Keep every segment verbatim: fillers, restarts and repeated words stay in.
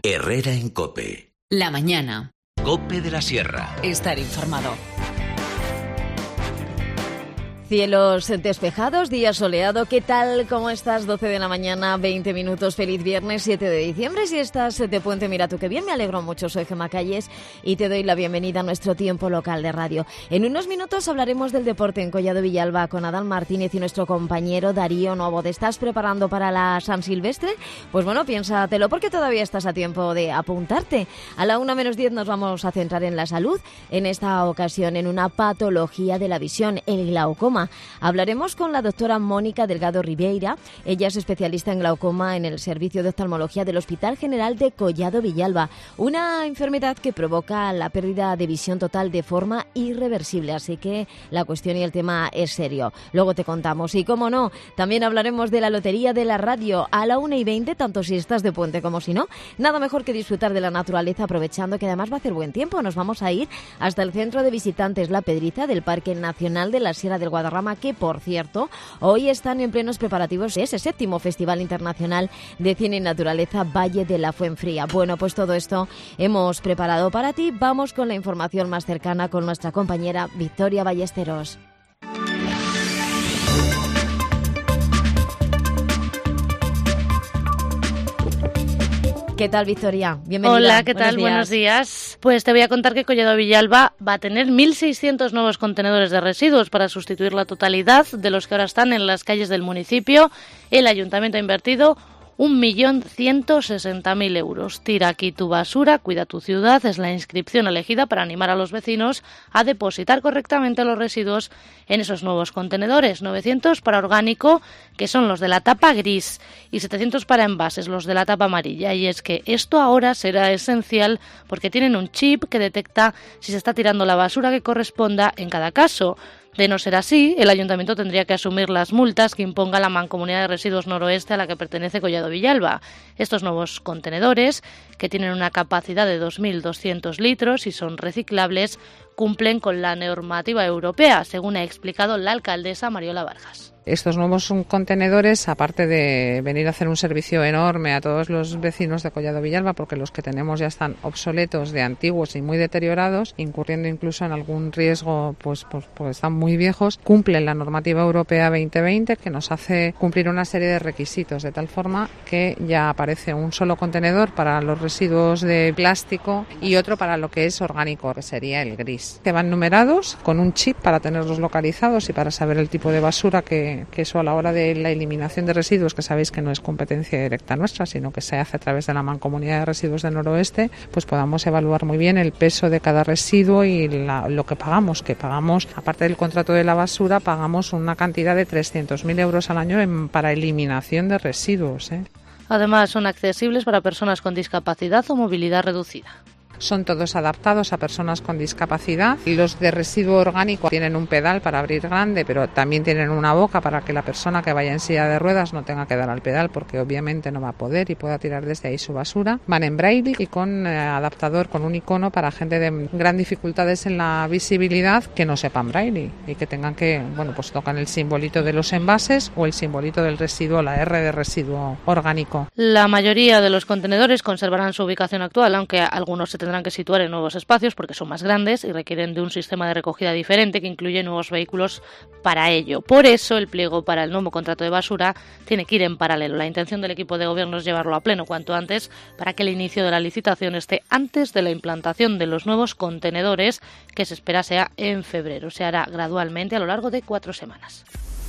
Herrera en COPE. La mañana. COPE de la Sierra. Estar informado. Cielos despejados, día soleado. ¿Qué tal? ¿Cómo estás? doce de la mañana, veinte minutos. Feliz viernes, siete de diciembre. Si estás de puente, mira tú qué bien. Me alegro mucho. Soy Gemma Calles y te doy la bienvenida a nuestro tiempo local de radio. En unos minutos hablaremos del deporte en Collado Villalba con Adán Martínez y nuestro compañero Darío Novo. ¿Te estás preparando para la San Silvestre? Pues bueno, piénsatelo porque todavía estás a tiempo de apuntarte. A la una menos diez nos vamos a centrar en la salud. En esta ocasión en una patología de la visión, el glaucoma. Hablaremos con la doctora Mónica Delgado Ribeira. Ella es especialista en glaucoma en el Servicio de Oftalmología del Hospital General de Collado Villalba, una enfermedad que provoca la pérdida de visión total de forma irreversible, así que la cuestión y el tema es serio. Luego te contamos. Y cómo no, también hablaremos de la Lotería de la Radio a la una y veinte, tanto si estás de puente como si no. Nada mejor que disfrutar de la naturaleza, aprovechando que además va a hacer buen tiempo. Nos vamos a ir hasta el centro de visitantes La Pedriza del Parque Nacional de la Sierra del Guadarrama, que por cierto hoy están en plenos preparativos de ese séptimo Festival Internacional de Cine y Naturaleza Valle de la Fuenfría. Bueno, pues todo esto hemos preparado para ti. Vamos con la información más cercana con nuestra compañera Victoria Ballesteros. ¿Qué tal, Victoria? Bienvenida. Hola, ¿qué tal? Buenos días. Pues te voy a contar que Collado Villalba va a tener mil seiscientos nuevos contenedores de residuos para sustituir la totalidad de los que ahora están en las calles del municipio. El ayuntamiento ha invertido un millón ciento sesenta mil euros. Tira aquí tu basura, cuida tu ciudad, es la inscripción elegida para animar a los vecinos a depositar correctamente los residuos en esos nuevos contenedores. novecientos para orgánico, que son los de la tapa gris, y setecientos para envases, los de la tapa amarilla. Y es que esto ahora será esencial porque tienen un chip que detecta si se está tirando la basura que corresponda en cada caso. De no ser así, el ayuntamiento tendría que asumir las multas que imponga la Mancomunidad de Residuos Noroeste a la que pertenece Collado Villalba. Estos nuevos contenedores, que tienen una capacidad de dos mil doscientos litros y son reciclables, cumplen con la normativa europea, según ha explicado la alcaldesa Mariola Vargas. Estos nuevos contenedores, aparte de venir a hacer un servicio enorme a todos los vecinos de Collado Villalba, porque los que tenemos ya están obsoletos, de antiguos y muy deteriorados, incurriendo incluso en algún riesgo, pues, pues, pues están muy viejos, cumplen la normativa europea veinte veinte, que nos hace cumplir una serie de requisitos, de tal forma que ya aparece un solo contenedor para los residuos de plástico y otro para lo que es orgánico, que sería el gris, que van numerados con un chip para tenerlos localizados y para saber el tipo de basura que que eso a la hora de la eliminación de residuos, que sabéis que no es competencia directa nuestra, sino que se hace a través de la Mancomunidad de Residuos del Noroeste, pues podamos evaluar muy bien el peso de cada residuo y la, lo que pagamos, que pagamos, aparte del contrato de la basura, pagamos una cantidad de trescientos mil euros al año en, para eliminación de residuos, ¿eh? Además, son accesibles para personas con discapacidad o movilidad reducida. Son todos adaptados a personas con discapacidad. Los de residuo orgánico tienen un pedal para abrir grande, pero también tienen una boca para que la persona que vaya en silla de ruedas no tenga que dar al pedal, porque obviamente no va a poder y pueda tirar desde ahí su basura. Van en braille y con eh, adaptador, con un icono para gente de gran dificultades en la visibilidad que no sepan braille y que tengan que, bueno, pues tocan el simbolito de los envases o el simbolito del residuo, la R de residuo orgánico. La mayoría de los contenedores conservarán su ubicación actual, aunque algunos se tendrán que situar en nuevos espacios porque son más grandes y requieren de un sistema de recogida diferente que incluye nuevos vehículos para ello. Por eso el pliego para el nuevo contrato de basura tiene que ir en paralelo. La intención del equipo de gobierno es llevarlo a pleno cuanto antes para que el inicio de la licitación esté antes de la implantación de los nuevos contenedores, que se espera sea en febrero. Se hará gradualmente a lo largo de cuatro semanas.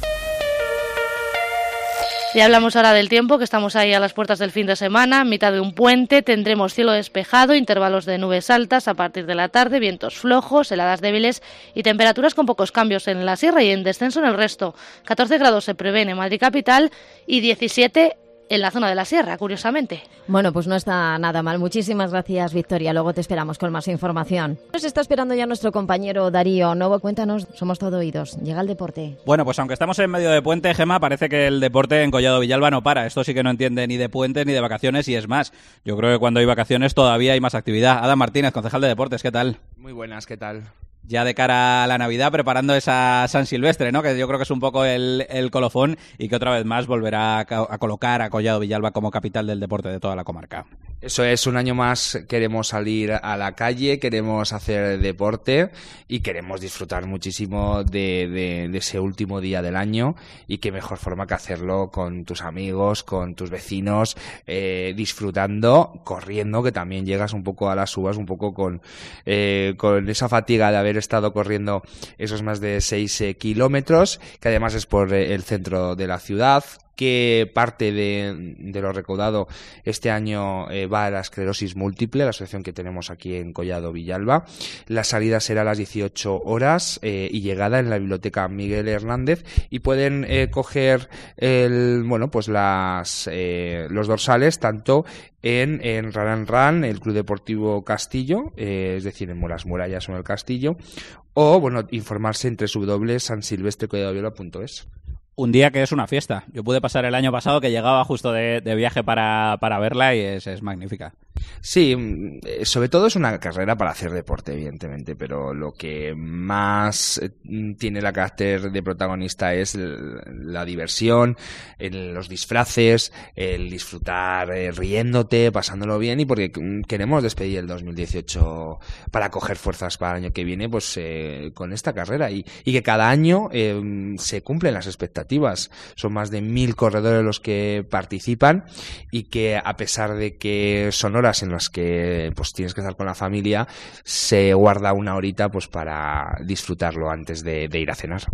Y hablamos ahora del tiempo, que estamos ahí a las puertas del fin de semana, en mitad de un puente. Tendremos cielo despejado, intervalos de nubes altas a partir de la tarde, vientos flojos, heladas débiles y temperaturas con pocos cambios en la sierra y en descenso en el resto. catorce grados se prevén en Madrid capital y diecisiete en la zona de la sierra, curiosamente. Bueno, pues no está nada mal. Muchísimas gracias, Victoria. Luego te esperamos con más información. Nos está esperando ya nuestro compañero Darío Novo. Cuéntanos, somos todo oídos. Llega el deporte. Bueno, pues aunque estamos en medio de puente, Gemma, parece que el deporte en Collado Villalba no para. Esto sí que no entiende ni de puente ni de vacaciones, y es más, yo creo que cuando hay vacaciones todavía hay más actividad. Adán Martínez, concejal de deportes, ¿qué tal? Muy buenas, ¿qué tal? ya de cara a la Navidad, preparando esa San Silvestre, ¿no? Que yo creo que es un poco el, el colofón y que otra vez más volverá a, a colocar a Collado Villalba como capital del deporte de toda la comarca. Eso es, un año más queremos salir a la calle, queremos hacer deporte y queremos disfrutar muchísimo de, de, de ese último día del año, y qué mejor forma que hacerlo con tus amigos, con tus vecinos, eh, disfrutando, corriendo, que también llegas un poco a las uvas, un poco con, eh, con esa fatiga de haber estado corriendo esos más de seis eh, kilómetros, que además es por eh, el centro de la ciudad, que parte de, de lo recaudado este año eh, va a la esclerosis múltiple, la asociación que tenemos aquí en Collado Villalba. La salida será a las dieciocho horas eh, y llegada en la biblioteca Miguel Hernández, y pueden eh, coger el, bueno, pues las, eh, los dorsales tanto en, en Ran Ran, el Club Deportivo Castillo, eh, es decir, en las murallas o en el Castillo, o bueno, informarse en doble u doble u doble u punto san silvestre collado villalba punto es. Un día que es una fiesta. Yo pude pasar el año pasado que llegaba justo de, de viaje para, para verla y es, es magnífica. Sí, sobre todo es una carrera para hacer deporte, evidentemente, pero lo que más tiene la carácter de protagonista es la diversión, los disfraces, el disfrutar eh, riéndote, pasándolo bien, y porque queremos despedir el dos mil dieciocho para coger fuerzas para el año que viene, pues eh, con esta carrera, y, y que cada año eh, se cumplen las expectativas. Son más de mil corredores los que participan, y que a pesar de que son horas en las que pues tienes que estar con la familia, se guarda una horita pues para disfrutarlo antes de, de ir a cenar.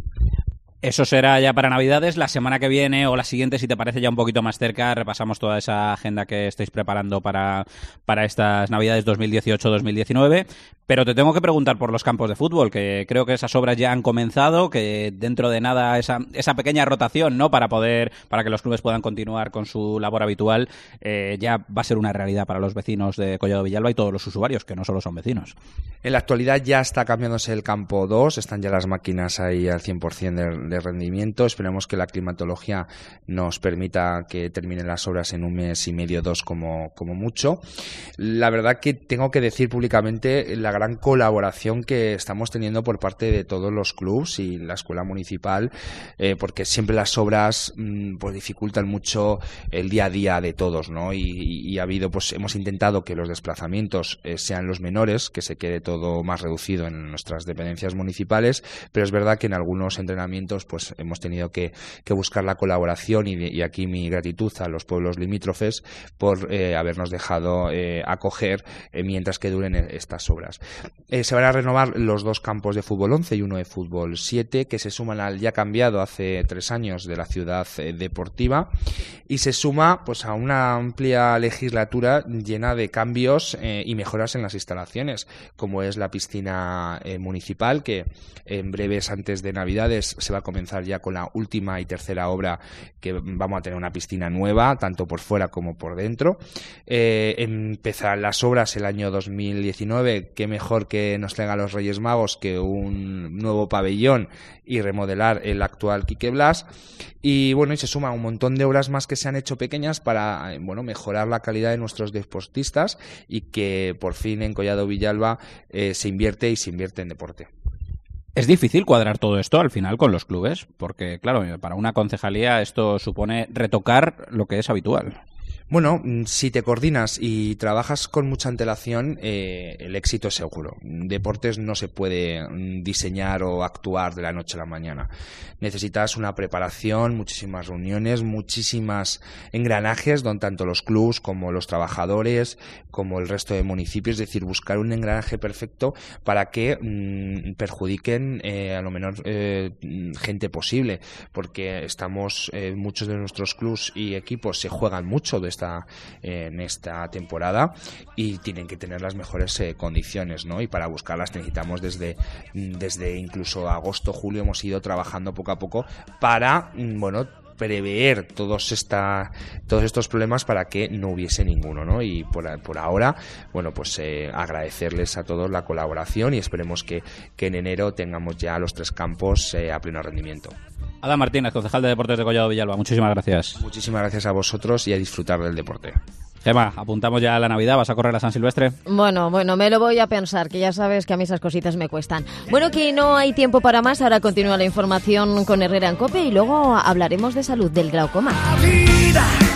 Eso será ya para Navidades. La semana que viene o la siguiente, si te parece ya un poquito más cerca, repasamos toda esa agenda que estáis preparando para, para estas Navidades dos mil dieciocho dos mil diecinueve. Pero te tengo que preguntar por los campos de fútbol, que creo que esas obras ya han comenzado, que dentro de nada esa, esa pequeña rotación, ¿no?, para poder, para que los clubes puedan continuar con su labor habitual, eh, ya va a ser una realidad para los vecinos de Collado Villalba y todos los usuarios, que no solo son vecinos. En la actualidad ya está cambiándose el campo dos, están ya las máquinas ahí al cien por ciento de, de rendimiento. Esperemos que la climatología nos permita que terminen las obras en un mes y medio, dos como, como mucho. La verdad que tengo que decir públicamente la gran colaboración que estamos teniendo por parte de todos los clubs y la escuela municipal, eh, porque siempre las obras mmm, pues dificultan mucho el día a día de todos, ¿no? Y, y, y ha habido, pues hemos intentado que los desplazamientos eh, sean los menores, que se quede todo más reducido en nuestras dependencias municipales, pero es verdad que en algunos entrenamientos pues hemos tenido que, que buscar la colaboración, y, y aquí mi gratitud a los pueblos limítrofes por eh, habernos dejado eh, acoger eh, mientras que duren estas obras. Eh, se van a renovar los dos campos de fútbol once y uno de fútbol siete, que se suman al ya cambiado hace tres años de la ciudad eh, deportiva, y se suma pues a una amplia legislatura llena de cambios eh, y mejoras en las instalaciones, como es la piscina eh, municipal, que en breves, antes de Navidades, se va a comenzar ya con la última y tercera obra, que vamos a tener una piscina nueva, tanto por fuera como por dentro. Eh, empezarán las obras el año dos mil diecinueve, que mejor que nos traigan los Reyes Magos que un nuevo pabellón y remodelar el actual Quique Blas. Y bueno, y se suma un montón de obras más que se han hecho pequeñas para bueno mejorar la calidad de nuestros deportistas, y que por fin en Collado Villalba eh, se invierte y se invierte en deporte. Es difícil cuadrar todo esto al final con los clubes, porque claro, para una concejalía esto supone retocar lo que es habitual. Bueno, si te coordinas y trabajas con mucha antelación, eh, el éxito es seguro. Deportes no se puede diseñar o actuar de la noche a la mañana. Necesitas una preparación, muchísimas reuniones, muchísimas engranajes, donde tanto los clubs como los trabajadores, como el resto de municipios, es decir, buscar un engranaje perfecto para que mmm, perjudiquen eh, a lo menor eh, gente posible, porque estamos, eh, muchos de nuestros clubs y equipos se juegan mucho de esta, eh, en esta temporada, y tienen que tener las mejores eh, condiciones, ¿no? Y para buscarlas necesitamos desde, desde incluso agosto, julio hemos ido trabajando poco a poco para, bueno, prever todos esta, todos estos problemas para que no hubiese ninguno, ¿no? Y por, por ahora, bueno, pues eh, agradecerles a todos la colaboración, y esperemos que, que en enero tengamos ya los tres campos eh, a pleno rendimiento. Ada Martínez, concejal de Deportes de Collado Villalba, muchísimas gracias. Muchísimas gracias a vosotros y a disfrutar del deporte. Gemma, apuntamos ya a la Navidad, ¿vas a correr a San Silvestre? Bueno, bueno, me lo voy a pensar, que ya sabes que a mí esas cositas me cuestan. Bueno, que no hay tiempo para más, ahora continúa la información con Herrera en COPE y luego hablaremos de salud, del glaucoma. Vida.